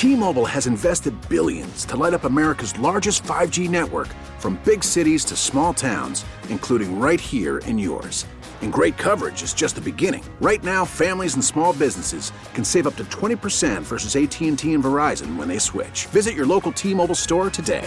T-Mobile has invested billions to light up America's largest 5G network, from big cities to small towns, including right here in yours. And great coverage is just the beginning. Right now, families and small businesses can save up to 20% versus AT&T and Verizon when they switch. Visit your local T-Mobile store today.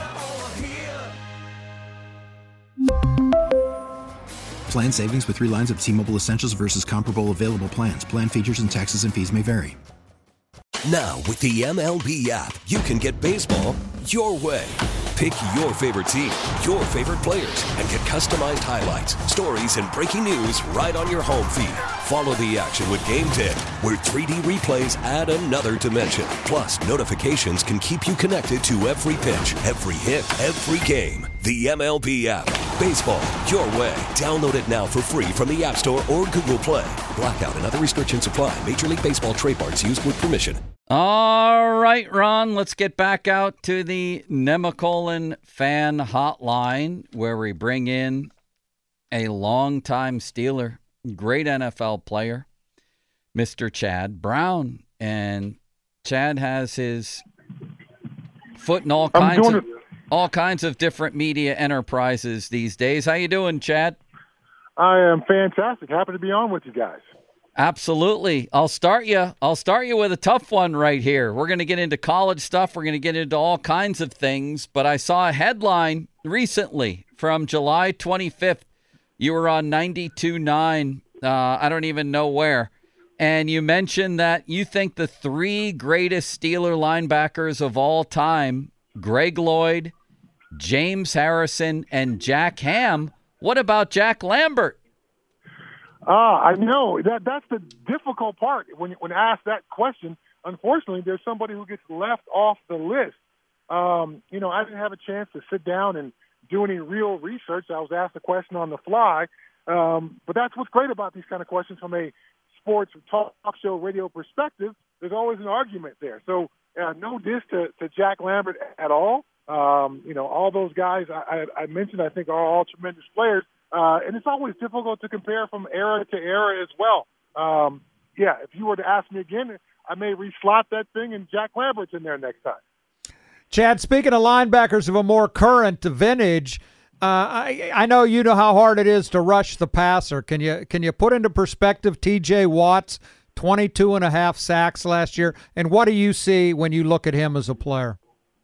Plan savings with 3 lines of T-Mobile Essentials versus comparable available plans. Plan features and taxes and fees may vary. Now, with the MLB app, you can get baseball your way. Pick your favorite team, your favorite players, and get customized highlights, stories, and breaking news right on your home feed. Follow the action with Game Day, where 3D replays add another dimension. Plus, notifications can keep you connected to every pitch, every hit, every game. The MLB app. Baseball your way. Download it now for free from the App Store or Google Play. Blackout and other restrictions apply. Major League Baseball trademarks used with permission. All right, Ron, let's get back out to the Nemacolin fan hotline, where we bring in a longtime Steeler, great NFL player, Mr. Chad Brown. And Chad has his foot in all kinds of different media enterprises these days. How you doing, Chad? I am fantastic. Happy to be on with you guys. Absolutely. I'll start you with a tough one right here. We're going to get into college stuff. We're going to get into all kinds of things. But I saw a headline recently from July 25th. You were on 92.9. I don't even know where. And you mentioned that you think the 3 greatest Steeler linebackers of all time, Greg Lloyd, James Harrison, and Jack Ham. What about Jack Lambert? I know that's the difficult part when asked that question. Unfortunately, there's somebody who gets left off the list. I didn't have a chance to sit down and do any real research. I was asked the question on the fly. But that's what's great about these kind of questions from a sports talk show radio perspective. There's always an argument there. So no diss to Jack Lambert at all. All those guys I mentioned, I think, are all tremendous players. And it's always difficult to compare from era to era as well. If you were to ask me again, I may reslot that thing and Jack Lambert's in there next time. Chad, speaking of linebackers of a more current vintage, I know you know how hard it is to rush the passer. Can you put into perspective T.J. Watt's 22.5 sacks last year, and what do you see when you look at him as a player?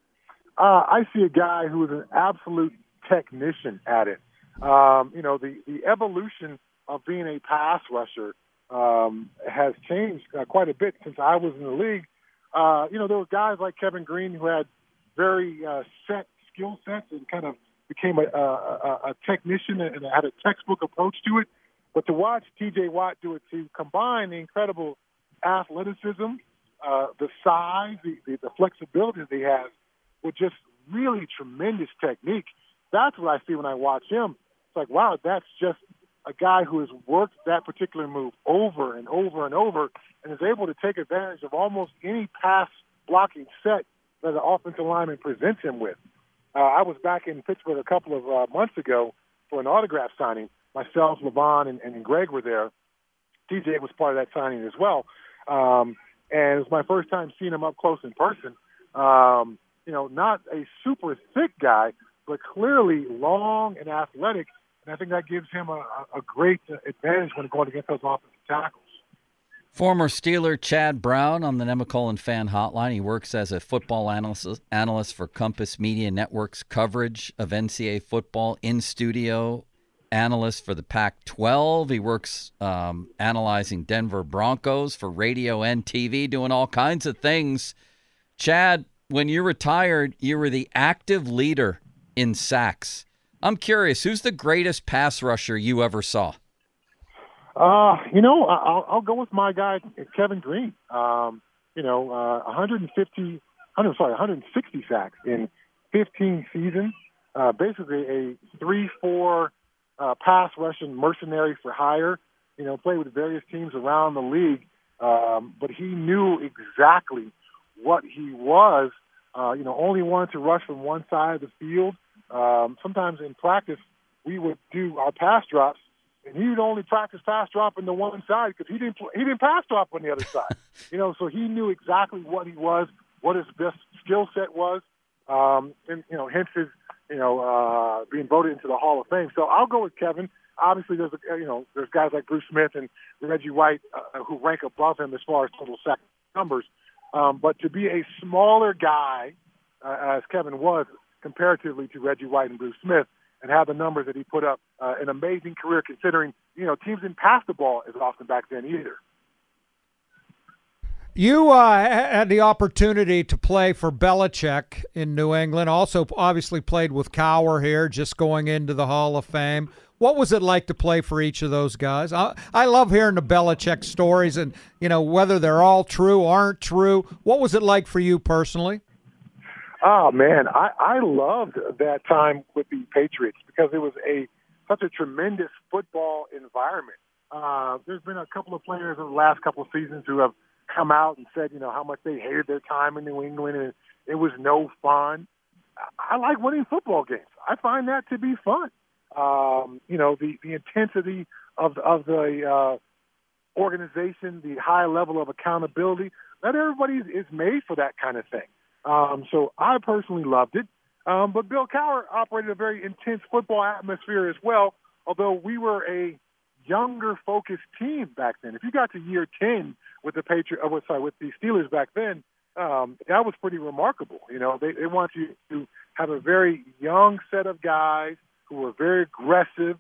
I see a guy who is an absolute technician at it. The evolution of being a pass rusher has changed quite a bit since I was in the league. There were guys like Kevin Green who had very set skill sets and kind of became a technician and had a textbook approach to it. But to watch T.J. Watt do it, to combine the incredible athleticism, the size, the flexibility that he has, with just really tremendous technique, that's what I see when I watch him. It's like, wow, that's just a guy who has worked that particular move over and over and over and is able to take advantage of almost any pass blocking set that the offensive lineman presents him with. I was back in Pittsburgh a couple of months ago for an autograph signing. Myself, Levon, and Greg were there. TJ was part of that signing as well. And it was my first time seeing him up close in person. Not a super thick guy, but clearly long and athletic. And I think that gives him a great advantage when going against those offensive tackles. Former Steeler Chad Brown on the Nemacolin Fan Hotline. He works as a football analyst for Compass Media Network's coverage of NCAA football, in-studio analyst for the Pac-12. He works analyzing Denver Broncos for radio and TV, doing all kinds of things. Chad, when you retired, you were the active leader in sacks. I'm curious, who's the greatest pass rusher you ever saw? I'll go with my guy, Kevin Green. 160 sacks in 15 seasons. Basically a 3-4 pass rushing mercenary for hire. Played with various teams around the league. But he knew exactly what he was. Only wanted to rush from one side of the field. Sometimes in practice, we would do our pass drops, and he would only practice pass dropping to one side because he didn't pass drop on the other side. So he knew exactly what he was. what his best skill set was, and hence his being voted into the Hall of Fame. So I'll go with Kevin. Obviously, there's guys like Bruce Smith and Reggie White who rank above him as far as total sack numbers. But to be a smaller guy, as Kevin was comparatively to Reggie White and Bruce Smith, and have the numbers that he put up, an amazing career considering, teams didn't pass the ball as often back then either. You had the opportunity to play for Belichick in New England, also obviously played with Cowher here, just going into the Hall of Fame. What was it like to play for each of those guys? I love hearing the Belichick stories and, whether they're all true, aren't true. What was it like for you personally? Oh, man, I loved that time with the Patriots because it was such a tremendous football environment. There's been a couple of players in the last couple of seasons who have come out and said, how much they hated their time in New England and it was no fun. I like winning football games. I find that to be fun. The intensity of the organization, the high level of accountability, not everybody is made for that kind of thing. So I personally loved it. But Bill Cowher operated a very intense football atmosphere as well, although we were a younger focused team back then. If you got to year 10 with the with the Steelers back then, that was pretty remarkable. They want you to have a very young set of guys who were very aggressive.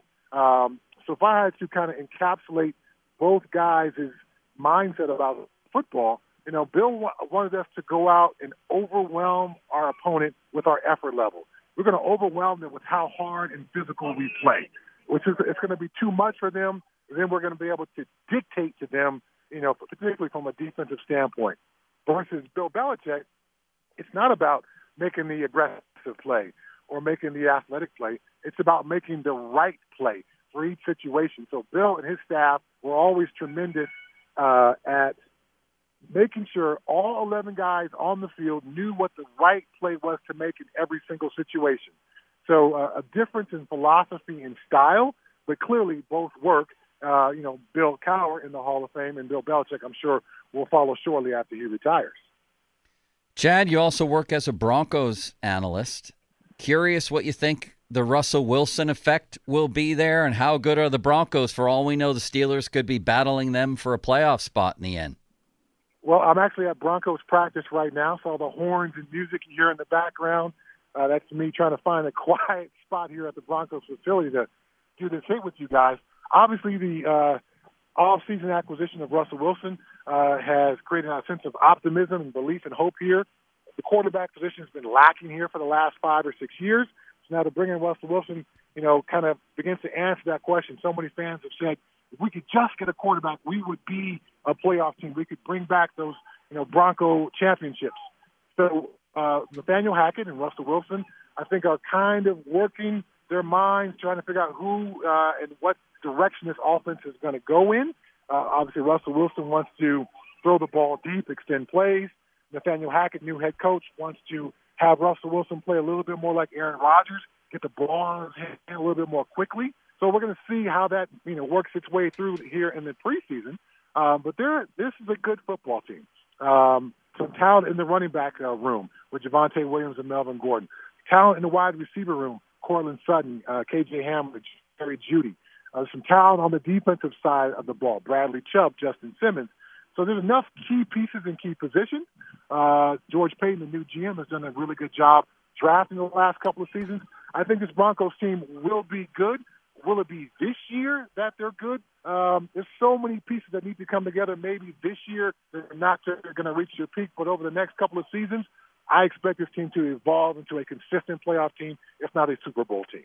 So if I had to kind of encapsulate both guys' mindset about football, Bill wanted us to go out and overwhelm our opponent with our effort level. We're going to overwhelm them with how hard and physical we play, which is it's going to be too much for them. Then we're going to be able to dictate to them, particularly from a defensive standpoint. Versus Bill Belichick, it's not about making the aggressive play or making the athletic play. It's about making the right play for each situation. So Bill and his staff were always tremendous at making sure all 11 guys on the field knew what the right play was to make in every single situation. So a difference in philosophy and style, but clearly both work. Bill Cowher in the Hall of Fame and Bill Belichick, I'm sure, will follow shortly after he retires. Chad, you also work as a Broncos analyst. Curious what you think the Russell Wilson effect will be there, and how good are the Broncos? For all we know, the Steelers could be battling them for a playoff spot in the end. Well, I'm actually at Broncos practice right now, so all the horns and music you hear in the background, that's me trying to find a quiet spot here at the Broncos facility to do this hit with you guys. Obviously, the off-season acquisition of Russell Wilson has created a sense of optimism and belief and hope here. The quarterback position has been lacking here for the last 5 or 6 years. So now to bring in Russell Wilson, kind of begins to answer that question. So many fans have said, if we could just get a quarterback, we would be a playoff team. We could bring back those, Bronco championships. So Nathaniel Hackett and Russell Wilson, I think, are kind of working their minds, trying to figure out who and what direction this offense is going to go in. Obviously, Russell Wilson wants to throw the ball deep, extend plays. Nathaniel Hackett, new head coach, wants to have Russell Wilson play a little bit more like Aaron Rodgers, get the ball in his hand a little bit more quickly. So we're going to see how that works its way through here in the preseason. But this is a good football team. Some talent in the running back room with Javonte Williams and Melvin Gordon. Talent in the wide receiver room, Cortland Sutton, KJ Hamler, Jerry Jeudy. Some talent on the defensive side of the ball, Bradley Chubb, Justin Simmons. So there's enough key pieces in key positions. George Payton, the new GM, has done a really good job drafting the last couple of seasons. I think this Broncos team will be good. Will it be this year that they're good? There's so many pieces that need to come together. Maybe this year they're not going to reach their peak, but over the next couple of seasons, I expect this team to evolve into a consistent playoff team, if not a Super Bowl team.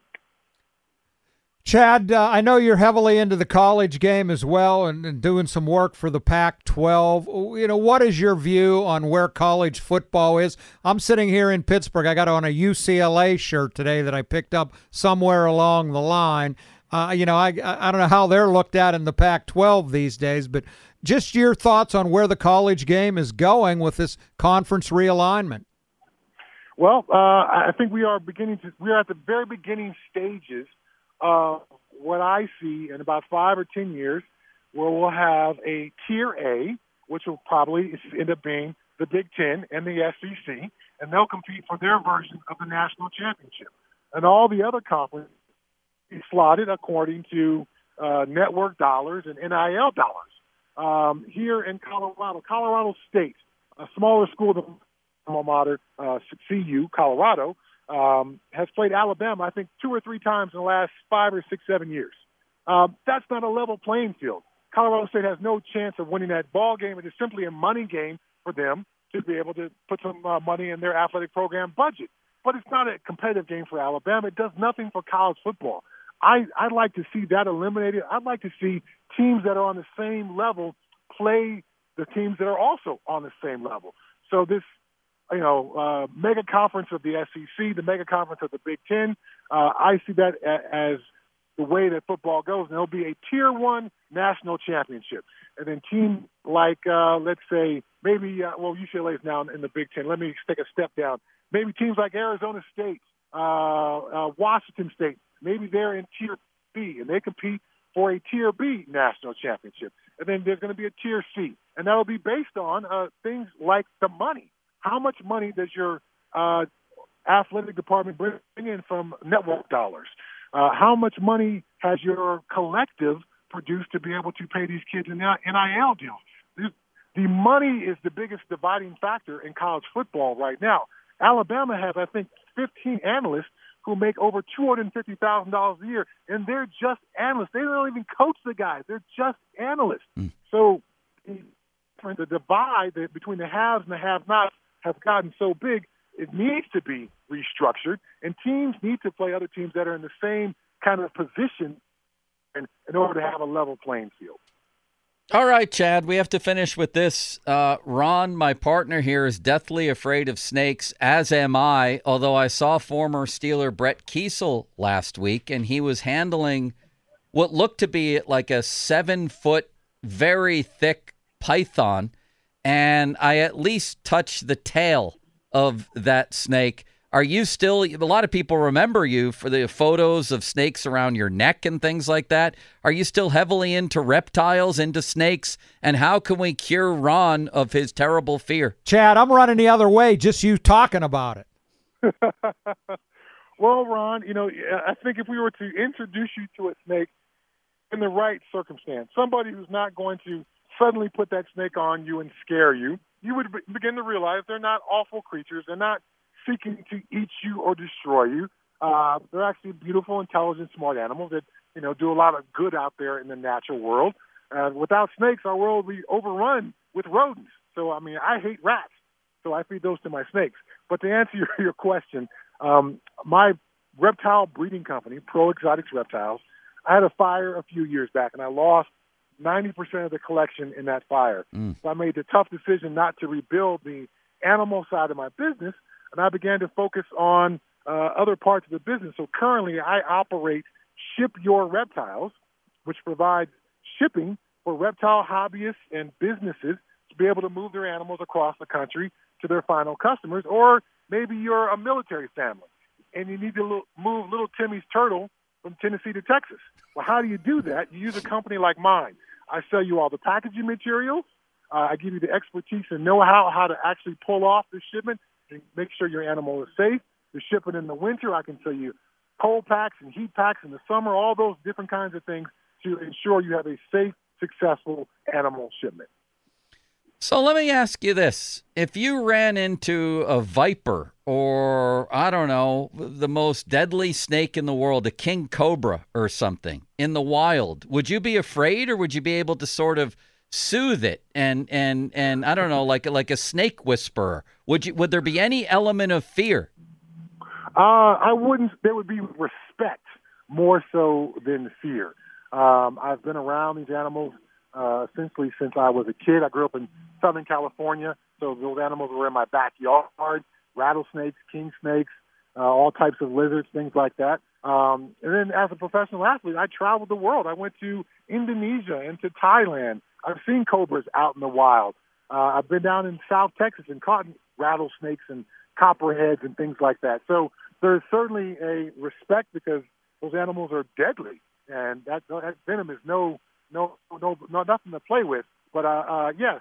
Chad, I know you're heavily into the college game as well and doing some work for the Pac-12. What is your view on where college football is? I'm sitting here in Pittsburgh. I got on a UCLA shirt today that I picked up somewhere along the line. I don't know how they're looked at in the Pac-12 these days, but just your thoughts on where the college game is going with this conference realignment. Well, I think we are at the very beginning stages of what I see in about 5 or 10 years, where we'll have a Tier A, which will probably end up being the Big Ten and the SEC, and they'll compete for their version of the national championship. And all the other conferences is slotted according to network dollars and NIL dollars. Here in Colorado State, a smaller school than alma mater, CU, Colorado, has played Alabama, I think, 2 or 3 times in the last 5 or 6, 7 years. That's not a level playing field. Colorado State has no chance of winning that ball game. It is simply a money game for them to be able to put some money in their athletic program budget. But it's not a competitive game for Alabama. It does nothing for college football. I'd like to see that eliminated. I'd like to see teams that are on the same level play the teams that are also on the same level. So this, mega conference of the SEC, the mega conference of the Big Ten, I see that as the way that football goes. And there'll be a Tier 1 national championship. And then teams like, let's say, maybe, UCLA is now in the Big Ten. Let me take a step down. Maybe teams like Arizona State, Washington State, maybe they're in Tier B, and they compete for a Tier B national championship. And then there's going to be a Tier C, and that'll be based on things like the money. How much money does your athletic department bring in from network dollars? How much money has your collective produced to be able to pay these kids in NIL deals? The money is the biggest dividing factor in college football right now. Alabama has, I think, 15 analysts who make over $250,000 a year, and they're just analysts. They don't even coach the guys. They're just analysts. So the divide between the haves and the have-nots has gotten so big, it needs to be restructured, and teams need to play other teams that are in the same kind of position in order to have a level playing field. All right, Chad, we have to finish with this. Ron, my partner here, is deathly afraid of snakes, as am I, although I saw former Steeler Brett Kiesel last week, and he was handling what looked to be like a 7-foot, very thick python, and I at least touched the tail of that snake. Are you still, a lot of people remember you for the photos of snakes around your neck and things like that. Are you still heavily into reptiles, into snakes? And how can we cure Ron of his terrible fear? Chad, I'm running the other way, just you talking about it. Well, Ron, I think if we were to introduce you to a snake in the right circumstance, somebody who's not going to suddenly put that snake on you and scare you, you would begin to realize they're not awful creatures. They're not seeking to eat you or destroy you. They're actually beautiful, intelligent, smart animals that, do a lot of good out there in the natural world. Without snakes, our world would be overrun with rodents. So, I hate rats, so I feed those to my snakes. But to answer your question, my reptile breeding company, Pro Exotics Reptiles, I had a fire a few years back, and I lost 90% of the collection in that fire. So I made the tough decision not to rebuild the animal side of my business, and I began to focus on other parts of the business. So currently I operate Ship Your Reptiles, which provides shipping for reptile hobbyists and businesses to be able to move their animals across the country to their final customers. Or maybe you're a military family and you need to move little Timmy's turtle from Tennessee to Texas. Well, how do you do that? You use a company like mine. I sell you all the packaging materials. I give you the expertise and know-how how to actually pull off the shipment and make sure your animal is safe. To ship it in the winter, I can sell you cold packs and heat packs in the summer, all those different kinds of things to ensure you have a safe, successful animal shipment. So let me ask you this. If you ran into a viper or, I don't know, the most deadly snake in the world, a king cobra or something in the wild, would you be afraid, or would you be able to sort of soothe it and I don't know, like a snake whisperer? Would there be any element of fear? I wouldn't. There would be respect more so than fear. I've been around these animals essentially since I was a kid. I grew up in Southern California, so those animals were in my backyard. Rattlesnakes, king snakes, all types of lizards, things like that. And then as a professional athlete, I traveled the world. I went to Indonesia and to Thailand. I've seen cobras out in the wild. I've been down in South Texas and caught rattlesnakes and copperheads and things like that. So there's certainly a respect because those animals are deadly, and that venom is no nothing to play with. But yes,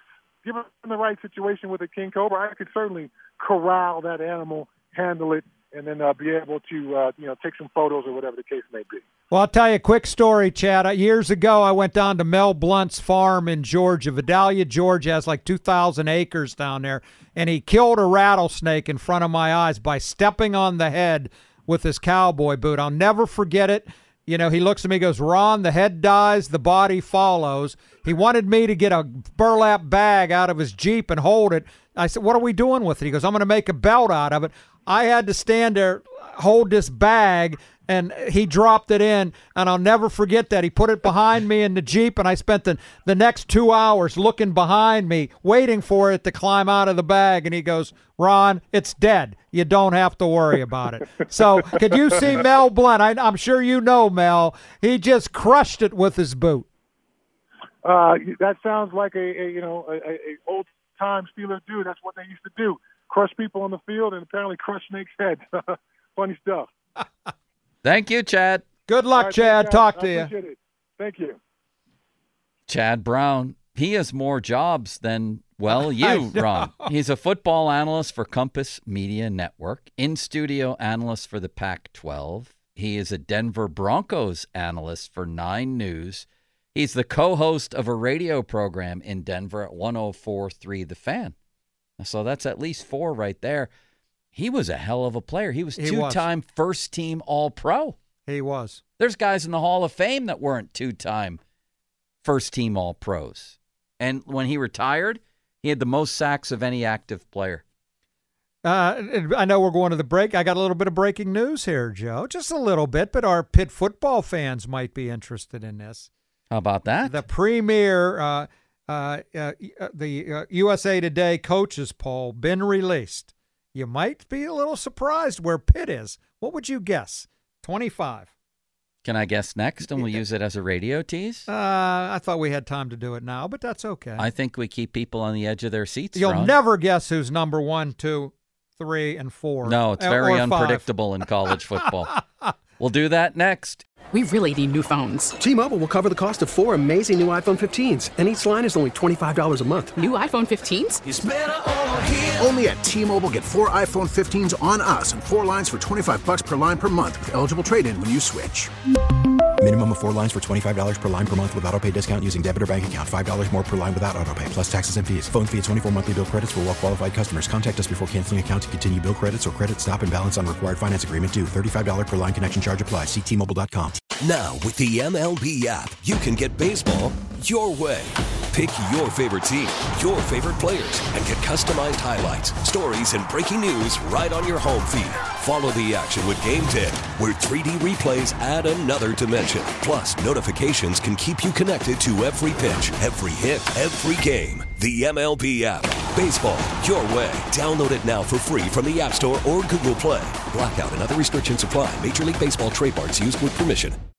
given the right situation with a king cobra, I could certainly corral that animal, handle it, and then be able to take some photos or whatever the case may be. Well, I'll tell you a quick story, Chad. Years ago, I went down to Mel Blunt's farm in Georgia. Vidalia, Georgia has like 2,000 acres down there, and he killed a rattlesnake in front of my eyes by stepping on the head with his cowboy boot. I'll never forget it. You know, he looks at me, goes, Ron, the head dies, the body follows. He wanted me to get a burlap bag out of his Jeep and hold it. I said, what are we doing with it? He goes, I'm going to make a belt out of it. I had to stand there, hold this bag, and he dropped it in, and I'll never forget that. He put it behind me in the Jeep, and I spent the next 2 hours looking behind me, waiting for it to climb out of the bag, and he goes, Ron, it's dead. You don't have to worry about it. So could you see Mel Blunt? I'm sure you know Mel. He just crushed it with his boot. That sounds like a old-time Steelers dude. That's what they used to do. Crush people on the field and apparently crush snakes' heads. Funny stuff. Thank you, Chad. Good luck, Chad. Talk to you. Appreciate it. Thank you. Chad Brown, he has more jobs than, well, you, Ron. He's a football analyst for Compass Media Network, in-studio analyst for the Pac-12. He is a Denver Broncos analyst for 9 News. He's the co-host of a radio program in Denver at 104.3 The Fan. So that's at least 4 right there. He was a hell of a player. He was two-time first-team All-Pro. He was. There's guys in the Hall of Fame that weren't two-time first-team All-Pros. And when he retired, he had the most sacks of any active player. I know we're going to the break. I got a little bit of breaking news here, Joe. Just a little bit, but our Pitt football fans might be interested in this. How about that? The premier, the USA Today coaches poll been released. You might be a little surprised where Pitt is. What would you guess? 25. Can I guess next, and we'll use it as a radio tease? I thought we had time to do it now, but that's okay. I think we keep people on the edge of their seats, You'll Ron. never guess who's number 1, 2, 3, and 4. No, it's very unpredictable in college football. We'll do that next. We really need new phones. T-Mobile will cover the cost of 4 amazing new iPhone 15s, and each line is only $25 a month. New iPhone 15s? It's better over here. Only at T-Mobile, get 4 iPhone 15s on us and 4 lines for $25 per line per month with eligible trade-in when you switch. Minimum of 4 lines for $25 per line per month with autopay discount using debit or bank account. $5 more per line without autopay, plus taxes and fees. Phone fee at 24 monthly bill credits for well-qualified customers. Contact us before canceling account to continue bill credits or credit stop and balance on required finance agreement due. $35 per line connection charge applies. See T-Mobile.com. Now, with the MLB app, you can get baseball your way. Pick your favorite team, your favorite players, and get customized highlights, stories, and breaking news right on your home feed. Follow the action with Game 10, where 3D replays add another dimension. Plus, notifications can keep you connected to every pitch, every hit, every game. The MLB app. Baseball your way. Download it now for free from the App Store or Google Play. Blackout and other restrictions apply. Major League Baseball trademarks used with permission.